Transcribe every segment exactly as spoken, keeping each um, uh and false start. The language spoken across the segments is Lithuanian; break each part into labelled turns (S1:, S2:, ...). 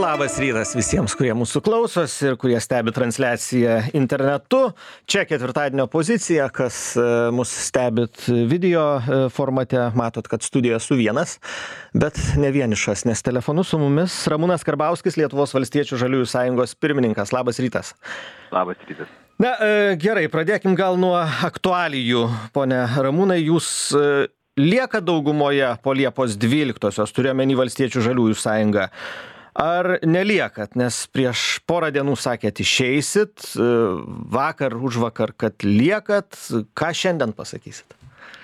S1: Labas rytas visiems, kurie mūsų klausos ir kurie stebi transliaciją internetu. Čia ketvirtadienio pozicija, kas mus stebit video formate, matot, kad studijoje esu vienas, bet ne vienišas, nes telefonu su mumis Ramūnas Karbauskis, Lietuvos valstiečių žaliųjų sąjungos pirmininkas. Labas rytas.
S2: Labas rytas.
S1: Na, gerai, pradėkim gal nuo aktualijų. Pone Ramūnai, jūs lieka daugumoje po Liepos dvyliktosios, turiuomenį valstiečių žaliųjų sąjungą. Ar neliekat, nes prieš porą dienų sakėt išeisit, vakar, užvakar, kad liekat, ką šiandien pasakysit?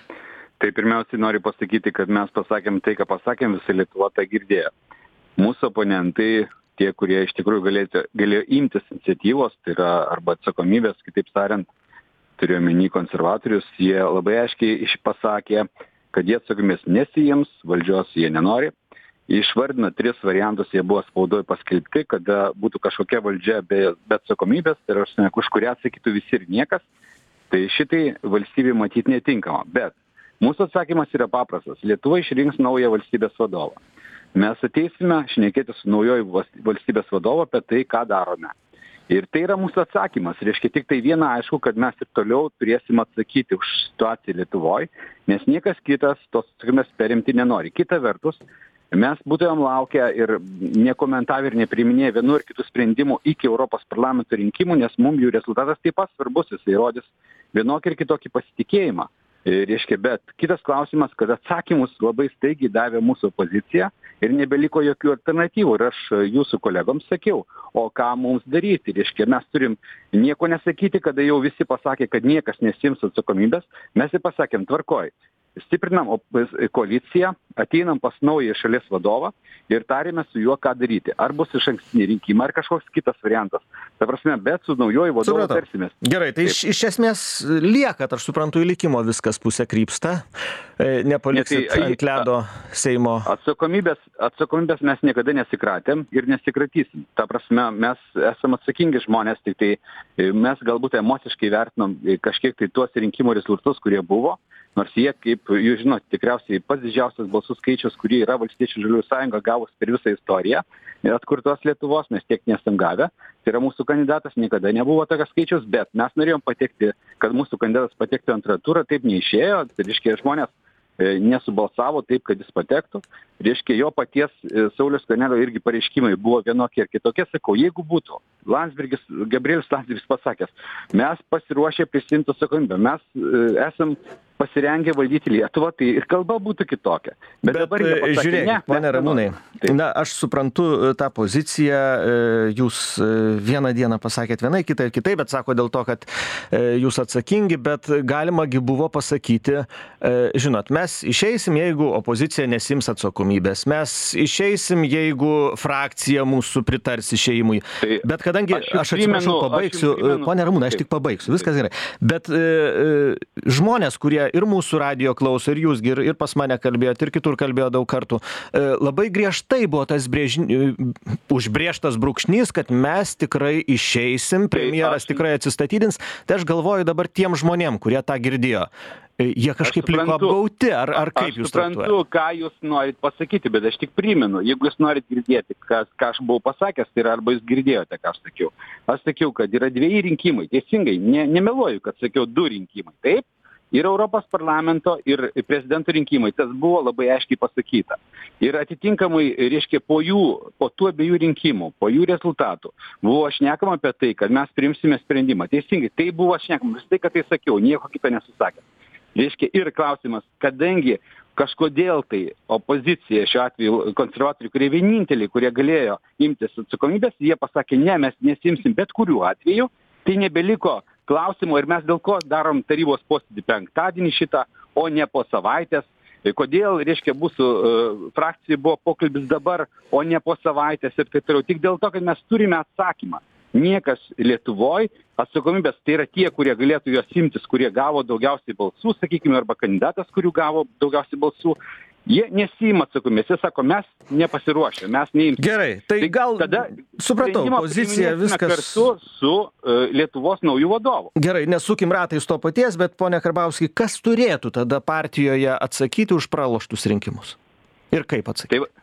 S2: Tai pirmiausiai noriu pasakyti, kad mes pasakėm tai, ką pasakėm, visa Lietuva tą girdėjo. Mūsų oponentai, tie, kurie iš tikrųjų galėjo, galėjo imtis iniciatyvos, tai yra arba atsakomybės, kitaip tariant, turiu omeny konservatorius, jie labai aiškiai išpasakė, kad jie atsakomybės nesijims, valdžios jie nenori. Išvardina tris variantus, jie buvo spaudoj paskelbti, kada būtų kažkokia valdžia be, be atsakomybės, tai yra, už kurią atsakytų visi ir niekas, tai šitai valstybė matyti netinkama. Bet mūsų atsakymas yra paprastas. Lietuva išrinks naują valstybės vadovą. Mes ateisime šnekėti su naujoju valstybės vadovu apie tai, ką darome. Ir tai yra mūsų atsakymas. Reiškia tik tai viena aišku, kad mes ir toliau turėsim atsakyti už situaciją Lietuvoje, nes niekas kitas tos atsakomybės perimti nenori. Kita vertus, mes būtumėm laukę ir nekomentavę ir nepriiminėję vienų ir kitų sprendimų iki Europos parlamento rinkimų, nes mums jų rezultatas taip pat svarbus, jis įrodys vienokį ir kitokį pasitikėjimą. Reiškia, bet kitas klausimas, kad atsakymus labai staigiai davė mūsų opozicija ir nebeliko jokių alternatyvų. Ir aš jūsų kolegoms sakiau, o ką mums daryti? Reiškia, mes turim nieko nesakyti, kada jau visi pasakė, kad niekas nesiims atsakomybės, mes ir pasakėm, tvarkoj. Stiprinam koaliciją, ateinam pas naują šalies vadovą ir tarėme su juo, ką daryti. Ar bus išankstiniai rinkimai, ar kažkoks kitas variantas. Ta prasme, bet su naujoju vadovu tarsimės.
S1: Gerai, tai iš, iš esmės liekat, aš suprantu, į likimo viskas pusė krypsta. Nepaliksit
S2: tai,
S1: ant ledo Seimo.
S2: Atsakomybės, atsakomybės mes niekada nesikratėm ir nesikratysim. Ta prasme, mes esame atsakingi žmonės, tik tai mes galbūt emociškai vertinom kažkiek tai tuos rinkimų rezultatus, kurie buvo. Nors jie, kaip jūs žinot, tikriausiai pats didžiausias balsų skaičius, kurį yra Valstiečių žaliųjų sąjunga gavus per visą istoriją atkurtos Lietuvos, mes tiek nesam gavę. Tai yra mūsų kandidatas, niekada nebuvo tokio skaičius, bet mes norėjom patekti, kad mūsų kandidatas patektų antrą turą, taip neišėjo, tai reiškia žmonės nesubalsavo taip, kad jis patektų. Reiškia, jo paties Sauliaus Skvernelio irgi pareiškimai buvo vienokie ir kitokie. Sakau, jeigu būtų Landsbergis, Gabrielius Landsbergis pasakęs, mes pasiruošę prisimti atsakomybę, mes esam pasirengę valdyti Lietuvą, tai ir kalba būtų kitokia. Bet, Bet dabar pasakė,
S1: žiūrėk,
S2: ne,
S1: pone Ramūnai, na, aš suprantu tą poziciją, jūs vieną dieną pasakėt vienai, kitą ir kitai, bet sako dėl to, kad jūs atsakingi, bet galimagi buvo pasakyti, žinot, mes išeisim, jeigu opozicija nesims atsakomybės, mes išeisim, jeigu frakcija mūsų pritars išėjimui. Tai bet kadangi, aš, aš atsiprašau, pabaigsiu, pone Ramūnai, aš tik pabaigsiu, viskas gerai. Bet e, žmonės, kurie ir mūsų radijo klauso, ir jūs, ir, ir pas mane kalbėjot, ir kitur kalbėjo daug kartų. Labai griežtai buvo tas brėžni, užbrėžtas brūkšnys, kad mes tikrai išeisim, premjeras tikrai atsistatydins. Tai aš galvoju dabar tiem žmonėm, kurie tą girdėjo. Jie kažkaip liko apgauti, ar, ar kaip jūs traktuojate?
S2: Aš suprantu, ką jūs norit pasakyti, bet aš tik primenu, jeigu jūs norit girdėti, kas, ką aš buvau pasakęs, tai yra arba jūs girdėjote, ką aš sakiau. Aš sakiau, kad yra dviejai rinkimai, teisingai, ne, nemeluoju, kad sakiau du rinkimai, taip? Ir Europos parlamento, ir prezidento rinkimai, tas buvo labai aiškiai pasakyta. Ir atitinkamai, reiškia, po jų, po tų abiejų rinkimų, po jų rezultatų, buvo šnekama apie tai, kad mes priimsime sprendimą. Teisingai, tai buvo šnekama, vis tai, kad tai sakiau, nieko kito nesusakė. Reiškia, ir klausimas, kadangi kažkodėl tai opozicija, šiuo atveju konservatoriai, kurie vieninteliai, kurie galėjo imtis atsakomybės, jie pasakė, ne, mes nesimsim bet kuriuo atveju, tai nebeliko klausimo ir mes dėl ko darom tarybos posėdį penktadienį šitą, o ne po savaitės. Kodėl, reiškia, mūsų uh, frakcijai buvo pokalbis dabar, o ne po savaitės ir taip toliau. Tik dėl to, kad mes turime atsakymą. Niekas Lietuvoj atsakomybės, tai yra tie, kurie galėtų jos imtis, kurie gavo daugiausiai balsų, sakykime, arba kandidatas, kurių gavo daugiausiai balsų. Jie nesiima atsakomybės, jie sako, mes nepasiruošę, mes neimsim.
S1: Gerai, tai, tai gal, tada supratau, pozicija viskas
S2: kartu su uh, Lietuvos naujų vadovų.
S1: Gerai, nesukim ratais to paties, bet pone Karbauski, kas turėtų tada partijoje atsakyti už praloštus rinkimus? Ir kaip atsakyti?
S2: Tai,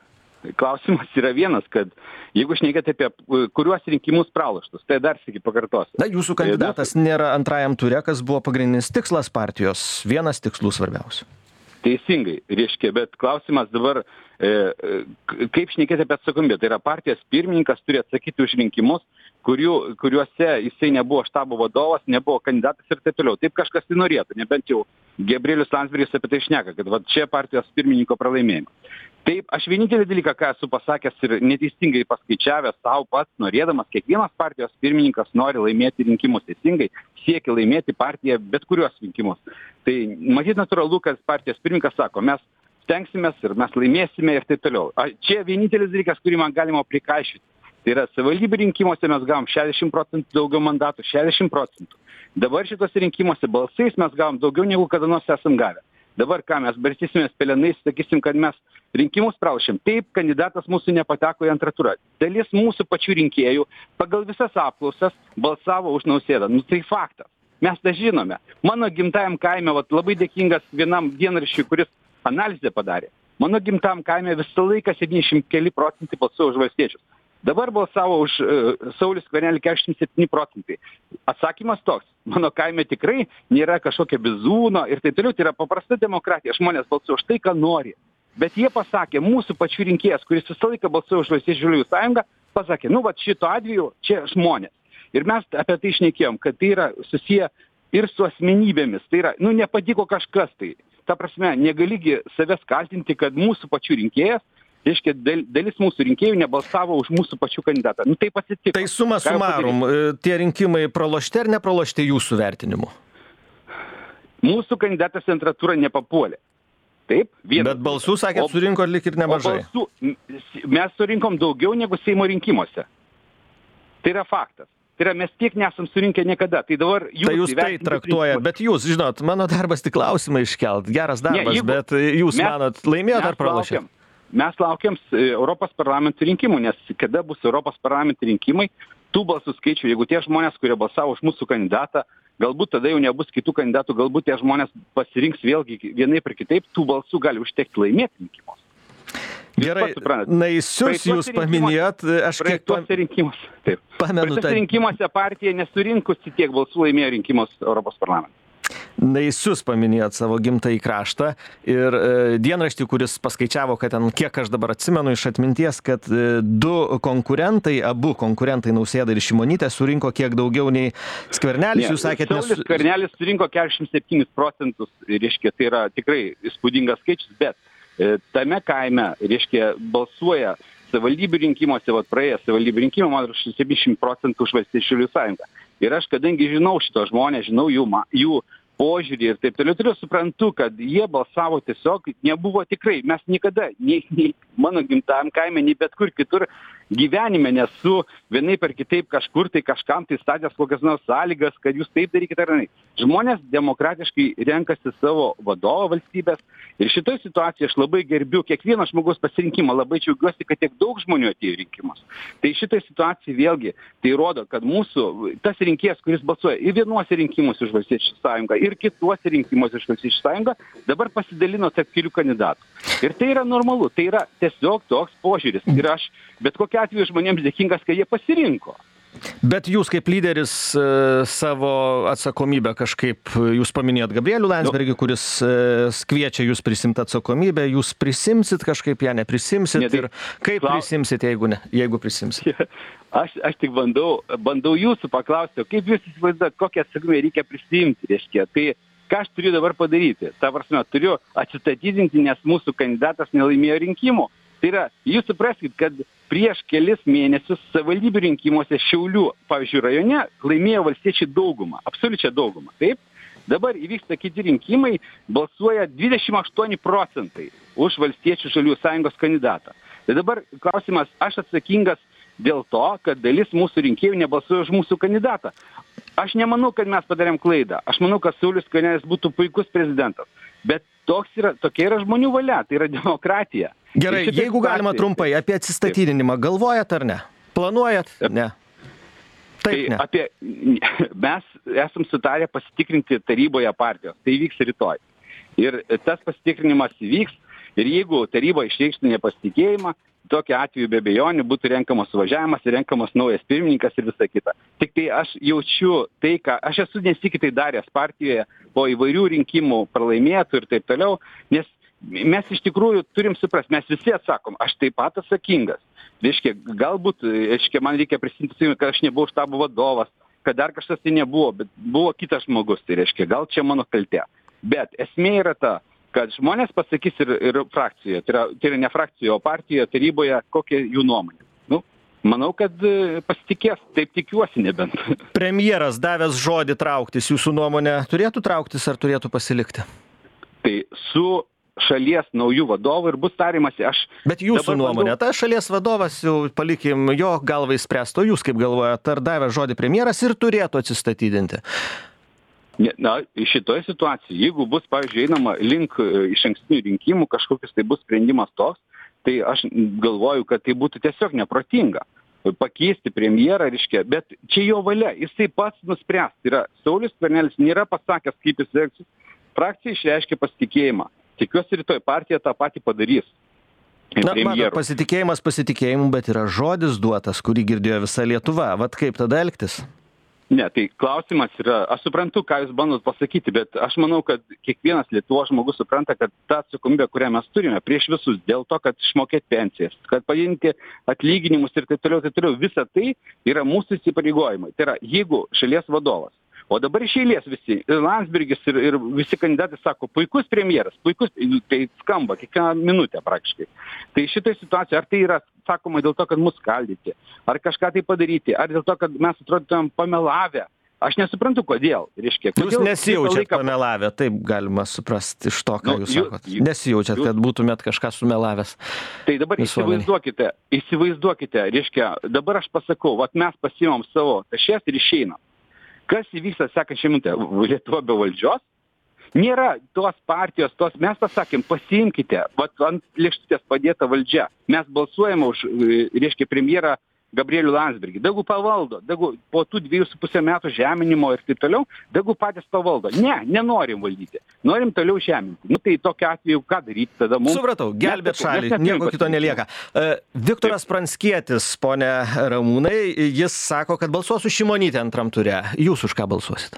S2: klausimas yra vienas, kad jeigu šnekėt apie kuriuos rinkimus praloštus, tai dar sykį pakartosiu.
S1: Na, jūsų kandidatas nėra antrajam ture, kas buvo pagrindinis tikslas partijos, vienas tikslų svarbiausių.
S2: Teisingai, reiškia, bet klausimas dabar, e, kaip šnekėti apie atsakomybę. Tai yra partijos pirmininkas turi atsakyti už rinkimus, kurių, kuriuose jisai nebuvo štabo vadovas, nebuvo kandidatas ir taip toliau. Taip kažkas tai norėtų, nebent jau Gabrielius Landsbergis apie tai šneka, kad va čia partijos pirmininko pralaimėjimas. Taip, aš vienintelį dalyką, ką esu pasakęs ir neteisingai paskaičiavęs savo pats, norėdamas, kiekvienas partijos pirmininkas nori laimėti rinkimus teisingai, siekia laimėti partiją bet kuriuos rinkimus. Tai matyt natūralu, kad partijos pirmininkas sako, mes stengsimės ir mes laimėsime ir taip toliau. A, čia vienintelis dalykas, kurį man galima prikaišyti. Tai yra savivaldybių rinkimuose mes gavom šešiasdešimt procentų daugiau mandatų, šešiasdešimt procentų. Dabar šitose rinkimuose balsais mes gavom daugiau negu kada nors esam gavę. Dabar ką mes barstysimės pelenais, sakysim, kad mes rinkimus pralošėm. Taip, kandidatas mūsų nepateko į antrą turą. Dalis mūsų pačių rinkėjų pagal visas apklausas balsavo už Nausėdą. Nu tai faktas. Mes tą žinome. Mano gimtajam kaime, vat, labai dėkingas vienam dienraščiui, kuris analizę padarė. Mano gimtajam kaime visą laiką septyniasdešimt keli procentai balsuoja už valstiečius. Dabar balsavo už uh, Saulių Skvernelį keturiasdešimt septyni procentai. Atsakymas toks. Mano kaime tikrai nėra kažkokia bizūno ir taip toliau. Tai yra paprasta demokratija. Žmonės balsuoja už tai, ką nori. Bet jie pasakė, mūsų pačių rinkėjas, kuris visą laiką balsuoja už Valstiečių žaliųjų sąjungą, pasakė, nu, va, šito atveju čia žmonės. Ir mes apie tai šnekėjom, kad tai yra susiję ir su asmenybėmis. Tai yra, nu, nepatiko kažkas tai. Ta prasme, negaligi savęs kaltinti, kad mūsų pačių rinkėjas, reiškia, dalis mūsų rinkėjų nebalsavo už mūsų pačių kandidatą. Nu, taip atsitiko.
S1: Tai suma sumarum, tie rinkimai pralošti ar nepralošti jūsų vertinimu?
S2: Mūsų kandidatas į antrą turą nepapuolė. Taip, vienas.
S1: Bet balsų, sakėt, surinko lik ir nemažai.
S2: Balsų, mes surinkom daugiau negu Seimo rinkimuose. Tai yra faktas. Tai yra, mes tiek nesam surinkę niekada. Tai dabar jūs...
S1: Tai jūs tai traktuojat, bet jūs, žinot, mano darbas tik klausimą iškelt. Geras darbas, ne, jeigu, bet jūs mes, manot, laimėjot ar pralošėt?
S2: Mes laukiam Europos parlamento rinkimų, nes kada bus Europos parlamento rinkimai, tų balsų skaičių, jeigu tie žmonės, kurie balsavo už mūsų kandidatą, galbūt tada jau nebus kitų kandidatų, galbūt tie žmonės pasirinks vėlgi vienaip ir kitaip, tų balsų gali užtekti laimėti rinkimus.
S1: Gerai, naisius jūs paminėjot, aš kiek
S2: tuose rinkimuose, taip.
S1: Pamenu,
S2: tai rinkimuose partija nesurinkusi tiek balsų laimėjo rinkimus Europos parlamente.
S1: Naisius paminėjot savo gimtąjį kraštą ir e, dienraštį, kuris paskaičiavo, kad ten, kiek aš dabar atsimenu iš atminties, kad e, du konkurentai, abu konkurentai Nausėda ir Šimonytė surinko kiek daugiau nei Skvernelis, jūs sakėt, nes...
S2: Saulius Skvernelis surinko keturiasdešimt septynis procentus, reiškia, tai yra tikrai įspūdingas skaičius, bet e, tame kaime, reiškia, balsuoja savivaldybių rinkimuose, vat praėjęs savivaldybių rinkimų, man yra septyniasdešimt procentų už Valstiečių žaliųjų sąjungą. Ir aš, kadangi žinau šito žmonės, žinau jų, jų požiūrį ir taip toliau, turiu suprantu, kad jie balsavo tiesiog, nebuvo tikrai, mes niekada, nei, nei mano gimtajam kaime, nei bet kur kitur gyvenime nesu vienaip ar kitaip kažkur tai kažkam tai statęs kokias nors sąlygas, kad jūs taip darykite ar ne. Žmonės demokratiškai renkasi savo vadovo valstybės ir šitoj situacijoj aš labai gerbiu kiekvieno žmogaus pasirinkimą, labai džiaugiuosi, kad tiek daug žmonių atėjo į rinkimus. Tai šitoj situacijai vėlgi tai rodo, kad mūsų tas rinkėjas, kuris balsuoja ir vienuose rinkimuose už Valstiečių sąjungą, ir kituose rinkimuose už Valstiečių sąjungą, dabar pasidalino tarp kelių kandidatų. Ir tai yra normalu, tai yra tiesiog toks požiūris. Ir aš bet kokiu atveju žmonėms dėkingas, kad jie pasirinko.
S1: Bet jūs kaip lyderis savo atsakomybę kažkaip, jūs paminėjot Gabrielių Landsbergį, kuris kviečia jūs prisimti atsakomybę, jūs prisimsit kažkaip ją, neprisimsit, ne, tai, ir kaip klaus... prisimsit, jeigu ne, jeigu prisimsit?
S2: Aš, aš tik bandau, bandau jūsų paklausti, kaip jūs įsivaizduojat, kokią atsakomybę reikia prisimti, reiškia, tai ką aš turiu dabar padaryti? Ta prasme, turiu atsistatydinti, nes mūsų kandidatas nelaimėjo rinkimų. Tai yra, jūs supraskit, kad prieš kelis mėnesius savivaldybių rinkimuose Šiaulių, pavyzdžiui, rajone laimėjo valstiečiai daugumą, absoliučią daugumą. Taip? Dabar įvyksta kiti rinkimai, balsuoja dvidešimt aštuoni procentai už Valstiečių žaliųjų sąjungos kandidatą. Tai dabar klausimas, aš atsakingas dėl to, kad dalis mūsų rinkėjų nebalsuoja už mūsų kandidatą. Aš nemanau, kad mes padarėm klaidą. Aš manau, kad Saulius Skvernelis būtų puikus prezidentas. Bet toks yra, tokia yra žmonių valia, tai yra demokratija.
S1: Gerai, jeigu galima trumpai apie atsistatydinimą, galvojat ar ne? Planuojat? Ne. Taip,
S2: tai
S1: ne.
S2: Apie, mes esam sutarę pasitikrinti taryboje partijos. Tai vyks rytoj. Ir tas pasitikrinimas vyks. Ir jeigu taryba išreikštų nepasitikėjimą, tokiu atveju be abejonių būtų renkamas suvažiavimas ir renkamas naujas pirmininkas ir visa kita. Tik tai aš jaučiu tai, ką aš esu nesykį tai daręs partijoje po įvairių rinkimų pralaimėtų ir taip toliau, nes mes iš tikrųjų turim suprast, mes visi atsakom, aš taip pat atsakingas. Reiškia, galbūt, reiškia, man reikia prisiminti, kad aš nebuvau štabo vadovas, kad dar kažkas tai nebuvo, bet buvo kitas žmogus, tai reiškia, gal čia mano kaltė. Bet esmė yra ta, kad žmonės pasakys ir, ir frakcijoje, tai yra, tai yra ne frakcijoje, o partijoje, taryboje, kokia jų nuomonė. Nu, manau, kad pasitikės, taip tikiuosi nebent.
S1: Premjeras davęs žodį trauktis, jūsų nuomonė turėtų trauktis ar turėtų pasilikti?
S2: Tai su šalies naujų vadovų ir bus tarimasi. Aš
S1: Bet jūsų nuomonė, ta šalies vadovas, jau palikim jo galvai spręsto, jūs kaip galvojate, ar davęs žodį premjeras ir turėtų atsistatydinti?
S2: Na, šitoje situacijoje, jeigu bus, pavyzdžiui, einama link išankstinių rinkimų, kažkokius tai bus sprendimas toks, tai aš galvoju, kad tai būtų tiesiog neprotinga pakeisti premjerą, reiškia, bet čia jo valia, jisai pats nuspręs. Tai yra, Saulius Skvernelis nėra pasakęs, kaip jis elgsis, frakcija išreiškia pasitikėjimą. Tikiuosi, rytoj partija tą patį padarys.
S1: Na, matot, pasitikėjimas pasitikėjimu, bet yra žodis duotas, kurį girdėjo visa Lietuva. Vat kaip tada elgtis?
S2: Ne, tai klausimas yra, aš suprantu, ką jūs bandot pasakyti, bet aš manau, kad kiekvienas Lietuvos žmogus supranta, kad ta atsakomybė, kurią mes turime prieš visus, dėl to, kad išmokėti pensijas, kad padidinti atlyginimus ir taip toliau, taip toliau, visa tai yra mūsų įsipareigojimai. Tai yra, jeigu šalies vadovas, o dabar iš eilės visi, ir Landsbergis, ir, ir visi kandidatai sako, puikus premjeras, puikus, tai skamba kiekvieną minutę praktiškai. Tai šitoj situacijoje, ar tai yra sakoma dėl to, kad mus skaldyti, ar kažką tai padaryti, ar dėl to, kad mes atrodytumėm pamelavę. Aš nesuprantu, kodėl. Reiškia, kodėl
S1: jūs nesijaučiat
S2: laiką...
S1: pamelavę, taip galima suprasti iš to, ką nu, jūs sakot.
S2: Jūs,
S1: nesijaučiat,
S2: jūs...
S1: kad būtumėt kažką sumelavęs.
S2: Tai dabar
S1: visuomenį.
S2: įsivaizduokite, įsivaizduokite, reiškia, dabar aš pasakau, vat mes pasiimam savo tašės ir išeinam. Kas įvyksta sekančią minutę? Lietuva be valdžios? Nėra tos partijos, tos mes pasakėm, pasiimkite, vat ant lėkštutės padėta valdžia. Mes balsuojame už, reiškia, premjerą Gabrielių Landsbergį. Dagu pavaldo, dagu po tų dviejų su pusę metų žeminimo ir taip toliau, dagu patys pavaldo. Ne, nenorim valdyti. Norim toliau žeminti. Nu tai tokiu atveju ką daryti tada mums?
S1: Supratau, gelbėt šalį, nieko kito nelieka. Uh, Viktoras Pranckietis, ponė Ramūnai, jis sako, kad balsuos už Šimonytę antram ture. Jūs už ką balsuosit?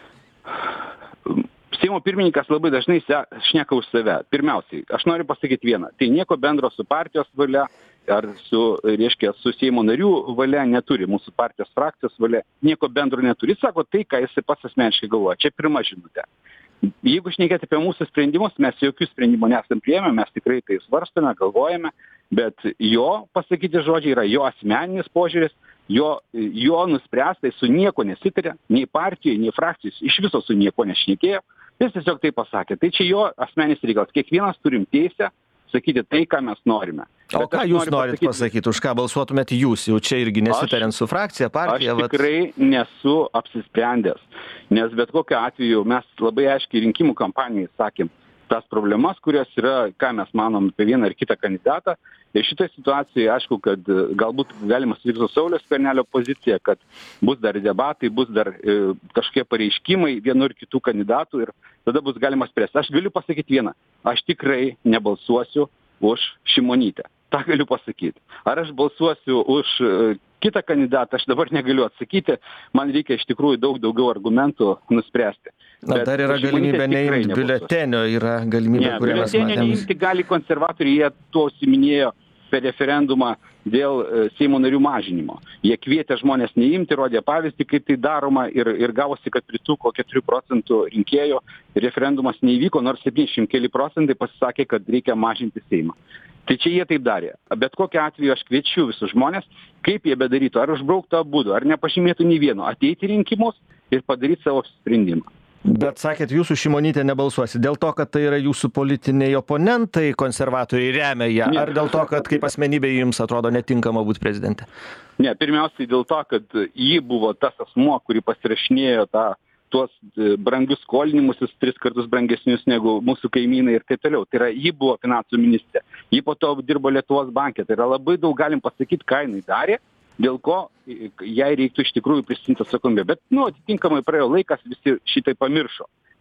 S2: Seimo pirmininkas labai dažnai šneka už save. Pirmiausiai, aš noriu pasakyti vieną. Tai nieko bendro su partijos valia ar su, reiškia, su Seimo narių valia neturi. Mūsų partijos frakcijos valia nieko bendro neturi. Jis sako tai, ką jis pats asmeniškai galvoja. Čia pirma žinutė. Jeigu šnekėti apie mūsų sprendimus, mes jokių sprendimų nesam priėmę, mes tikrai tai svarstame, galvojame, bet jo pasakyti žodžiai yra jo asmeninis požiūris, jo, jo nuspręstai su nieko nesitarė, nei partijai, nei frakcijai, iš viso su nieko nešnekėjo. Jis tiesiog tai pasakė. Tai čia jo asmenis reikalas. Kiekvienas turim teisę sakyti tai, ką mes norime.
S1: O Bet ką jūs norit pasakyti, pasakyti, už ką balsuotumėt jūs? Jau čia irgi nesitariant su frakcija, partija.
S2: Aš tikrai vat... nesu apsisprendęs, nes bet kokiu atveju mes labai aiškiai rinkimų kampanijai sakėm tas problemas, kurios yra, ką mes manom apie vieną ar kitą kandidatą. Ir šitoje situacijoje, aišku, kad galbūt galima sutikti su Sauliaus Skvernelio pozicija, kad bus dar debatai, bus dar e, kažkokie pareiškimai vienu ir kitų kandidatų ir tada bus galima spręsti. Aš galiu pasakyti vieną, aš tikrai nebalsuosiu už Šimonytę. Ta galiu pasakyti. Ar aš balsuosiu už e, kitą kandidatą, aš dabar negaliu atsakyti, man reikia iš tikrųjų daug daugiau argumentų nuspręsti.
S1: Na,
S2: Bet
S1: dar yra galimybė neimti biuletenio, yra galimybė,
S2: ne,
S1: kurią mes matėm.
S2: Biuletenio neimti gali konservatoriai, jie to užsiminėjo per referendumą dėl Seimo narių mažinimo. Jie kvietė žmonės neimti, rodė pavyzdį, kaip tai daroma ir, ir gavosi, kad pritrūko keturių procentų rinkėjų, referendumas neįvyko, nors septyniasdešimt keli procentai pasisakė, kad reikia mažinti Seimą. Tai čia jie taip darė. Bet kokiu atveju aš kviečiu visus žmonės, kaip jie bedarytų, ar užbrauktų abudu, ar nepažymėtų nei vieno, ateiti rinkimus ir padaryti savo sprendimą.
S1: Bet sakėt, jūsų Šimonytė nebalsuosi. Dėl to, kad tai yra jūsų politiniai oponentai, konservatoriai remia ją, ne. Ar dėl to, kad kaip asmenybė jums atrodo netinkama būti prezidentė?
S2: Ne, pirmiausiai dėl to, kad ji buvo tas asmuo, kuri pasirašinėjo tą tuos brangius skolinimusis tris kartus brangesnius negu mūsų kaimynai ir taip toliau. Tai yra, ji buvo finansų ministrė. Ji po to dirbo Lietuvos banke. Tai yra labai daug galim pasakyti, ką jinai darė, dėl ko jai reiktų iš tikrųjų prisimti atsakomybę. Bet, nu, atitinkamai praėjo laikas, visi šitai pamiršo.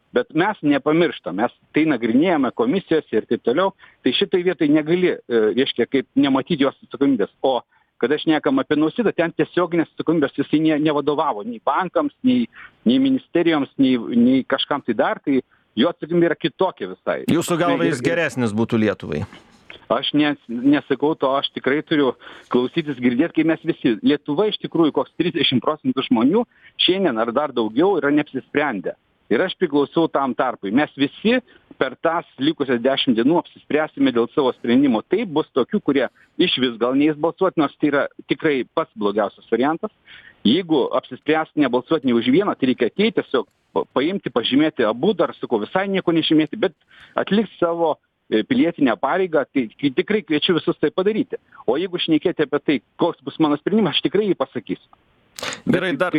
S2: Bet mes nepamirštam, mes tai nagrinėjame komisijose ir taip toliau, tai šitai vietai negali, reiškia, kaip nematyti jos atsakomybės. O kada šnekam apie Nausėdą, ten tiesioginės atsakomybės jisai ne, nevadovavo nei bankams, nei, nei ministerijoms, nei, nei kažkam tai dar, tai jo atsakomybė yra kitokia visai.
S1: Jūsų galva jis geresnis būtų Lietuvai?
S2: Aš nes, nesakau to, aš tikrai turiu klausytis, girdėti, kai mes visi, Lietuva iš tikrųjų koks trisdešimt procentų žmonių šiandien ar dar daugiau yra neapsisprendę. Ir aš priklausau tam tarpui. Mes visi per tas likusias dešimt dienų apsispręsime dėl savo sprendimo. Taip bus tokių, kurie iš vis gal neįs balsuoti, nors tai yra tikrai pats blogiausias variantas. Jeigu apsispręs nebalsuoti ne už vieną, tai reikia ateiti tiesiog paimti, pažymėti abu, dar sakau, visai nieko nežymėti, bet atlikti savo pilietinę pareigą, tai tikrai kviečiu visus tai padaryti. O jeigu šnekėti apie tai, koks bus mano sprendimas, aš tikrai jį pasakysiu.
S1: Gerai, dar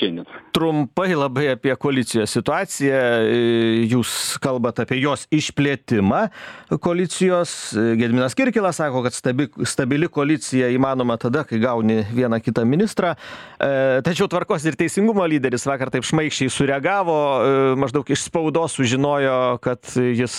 S1: trumpai labai apie koalicijos situaciją. Jūs kalbat apie jos išplėtimą koalicijos. Gediminas Kirkilas sako, kad stabi, stabili koalicija įmanoma tada, kai gauni vieną kitą ministrą. Tačiau Tvarkos ir Teisingumo lyderis vakar taip šmaikščiai sureagavo, maždaug iš spaudos sužinojo, kad jis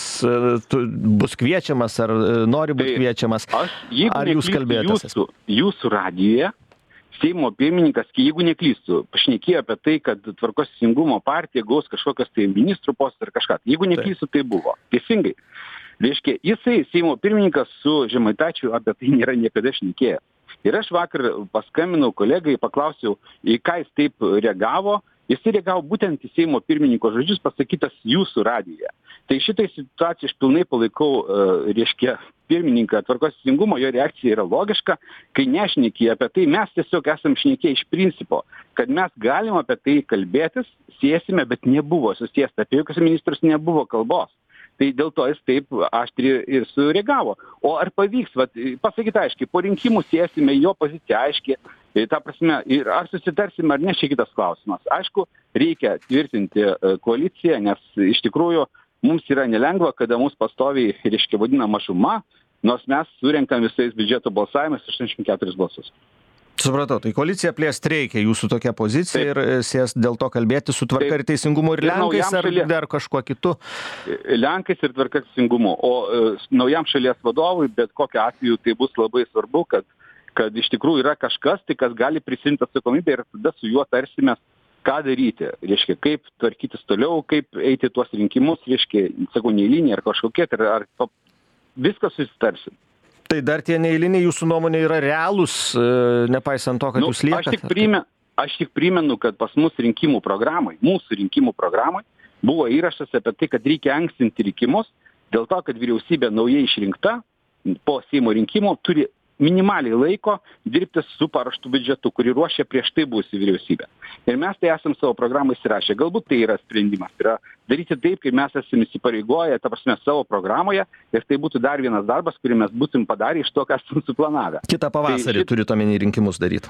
S1: bus kviečiamas ar nori būti kviečiamas.
S2: Aš,
S1: ar jūs kalbėjotės?
S2: Jūsų, jūsų radijoje Seimo pirmininkas, jeigu neklystu, pašnekėjo apie tai, kad Tvarkos Teisingumo partija gaus kažkokias tai ministrų postus ar kažką. Jeigu neklystu, tai buvo. Teisingai. Reiškia, jisai, Seimo pirmininkas su Žemaitaičiu apie tai nėra niekada šnekėjęs. Ir aš vakar paskambinau kolegai, paklausiau, į ką jis taip reagavo. Jis reagavo būtent į Seimo pirmininko žodžius pasakytas jūsų radijoje. Tai šitai situaciją aš pilnai palaikau, reiškia, pirmininką Tvarkos Teisingumo, jo reakcija yra logiška, kai nešnekė apie tai, mes tiesiog esam šnekėję iš principo, kad mes galim apie tai kalbėtis, sėsime, bet nebuvo susėsta, apie jokius ministrus nebuvo kalbos. Tai dėl to jis taip aštriai ir sureagavo. O ar pavyks, vat, pasakyti aiškiai, po rinkimų sėsime, jo pozicija aiškiai, ta prasme, ir ar susitarsime ar ne, čia kitas klausimas. Aišku, reikia tvirtinti koaliciją, nes iš tikrųjų mums yra nelengva, kada mūsų pastoviai, reiškia, vadina mažuma, nors mes surenkam visais biudžeto balsavimais aštuoniasdešimt keturis balsus.
S1: Supratau, tai koalicija plėst reikia, jūsų tokia pozicija. Taip. Ir sės dėl to kalbėti su Tvarka ir Teisingumu ir Lenkais ar šalia... dar kažkuo kitu?
S2: Lenkais ir Tvarka ir Teisingumu. O e, naujam šalies vadovui, bet kokiu atveju tai bus labai svarbu, kad, kad iš tikrųjų yra kažkas, tai kas gali prisimti atsakomybę ir tada su juo tarsimės, ką daryti. Reiškia, kaip tvarkytis toliau, kaip eiti tuos rinkimus, reiškia, sakau, neįliniai ar kažkokie, ar, ar viskas susitarsim.
S1: Tai dar tie neįliniai jūsų nuomonė yra realūs, nepaisant to, kad nu, jūs liekat?
S2: Aš tik, prime, aš tik primenu, kad pas mus rinkimų programai, mūsų rinkimų programai buvo įrašas apie tai, kad reikia ankstinti rinkimus, dėl to, kad vyriausybė naujai išrinkta po Seimo rinkimų turi minimaliai laiko dirbti su paruoštu biudžetu, kurį ruošia prieš tai buvusi vyriausybė. Ir mes tai esam savo programą įsirašę. Galbūt tai yra sprendimas. Tai yra daryti taip, kaip mes esame įsipareigoję, ta prasme, savo programoje, ir tai būtų dar vienas darbas, kurį mes būtum padarę iš to, ką esam suplanavę.
S1: Kitą pavasarį tai šit... turit omeny rinkimus daryti.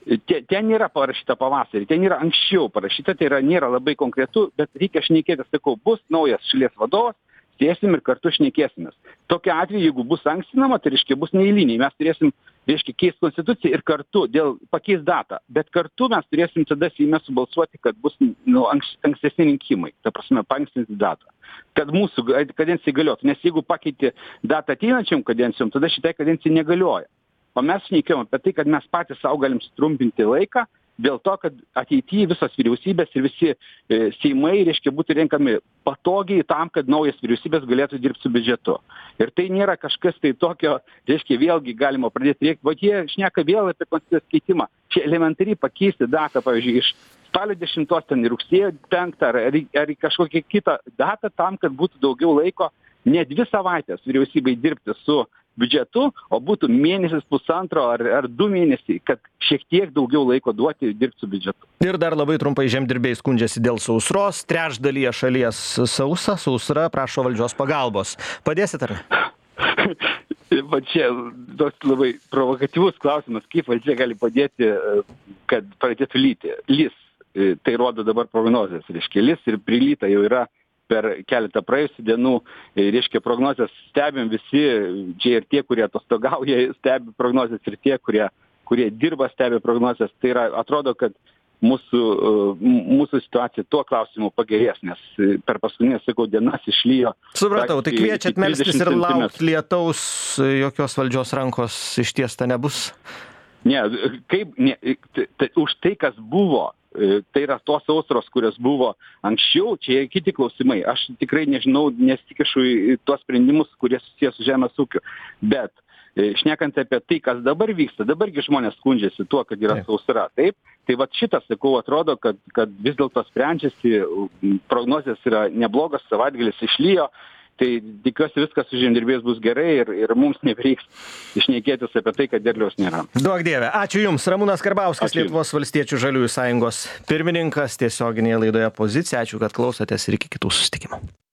S2: Ten nėra parašyta pavasarį, ten yra anksčiau parašyta, tai yra, nėra labai konkretu, bet reikia šnekėti, sakau, bus naujas šalies vadovas, sėsim ir kartu šnekėsimės. Tokiu atveju, jeigu bus ankstinama, tai reiškia bus neįliniai. Mes turėsim, reiškia, keisti konstituciją ir kartu dėl pakeis datą. Bet kartu mes turėsim tada Seime subalsuoti, kad bus nu, anks, ankstesni rinkimai. Ta prasme, paankstinti datą. Kad mūsų kadencijai galiotų. Nes jeigu pakeiti datą ateinančiam kadencijom, tada šitai kadencijai negalioja. O mes šnekėjom apie tai, kad mes patys savo galim sutrumpinti laiką, dėl to, kad ateityje visos vyriausybės ir visi e, Seimai, reiškia, būtų renkami patogiai tam, kad naujas vyriausybės galėtų dirbti su biudžetu. Ir tai nėra kažkas tai tokio, reiškia, vėlgi galima pradėti rėkti, o jie šneka vėl apie konstitucijos keitimą. Čia elementariai pakeisti datą, pavyzdžiui, iš spalio dešimtos ten rugsėjo penktą ar, ar, ar kažkokią kitą datą tam, kad būtų daugiau laiko, ne dvi savaitės vyriausybei dirbti su biudžetu, o būtų mėnesis pusantro ar, ar du mėnesiai, kad šiek tiek daugiau laiko duoti dirbti su biudžetu.
S1: Ir dar labai trumpai žemdirbiai skundžiasi dėl sausros, trečdalyje šalies sausa, sausra prašo valdžios pagalbos. Padėsit ar?
S2: Va čia toks labai provokatyvus klausimas, kaip valdžia gali padėti, kad pradėtų lyti. Lis, tai rodo dabar prognozės, reiškia, lis ir prilyta jau yra per keletą praėjusių dienų, reiškia, prognozės stebim visi, čia ir tie, kurie atostogauja, stebi prognozės, ir tie, kurie, kurie dirba, stebi prognozės. Tai yra, atrodo, kad mūsų mūsų situacija tuo klausimu pagerės, nes per paskutinės, sakau, dienas išlijo.
S1: Supratau, tai kviečiat melstis ir laukt lietaus, jokios valdžios rankos ištiesta nebus?
S2: Ne, kaip, ne, tai, už tai, kas buvo, tai yra tos sausros, kurios buvo anksčiau, čia kiti klausimai. Aš tikrai nežinau, nesikišu į tuos sprendimus, kurie susijęs su žemės ūkiu. Bet šnekant apie tai, kas dabar vyksta, dabargi žmonės skundžiasi tuo, kad yra sausra. Taip, tai vat šitas, sakau, atrodo, kad, kad vis dėlto sprendžiasi, prognozės yra neblogas, savaitgalis išlijo. Tai tikiuosi viskas su žemdirbiais bus gerai ir, ir mums nereiks išnekėtis apie tai, kad derliaus nėra.
S1: Duok Dieve. Ačiū Jums. Ramūnas Karbauskis,
S2: Ačiū.
S1: Lietuvos valstiečių žaliųjų sąjungos pirmininkas, tiesioginėje laidoje Pozicija. Ačiū, kad klausotės ir iki kitų susitikimų.